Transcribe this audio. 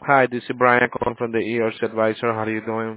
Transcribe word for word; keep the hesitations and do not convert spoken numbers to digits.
Hi, this is Brian calling from the E R C Advisor. How are you doing?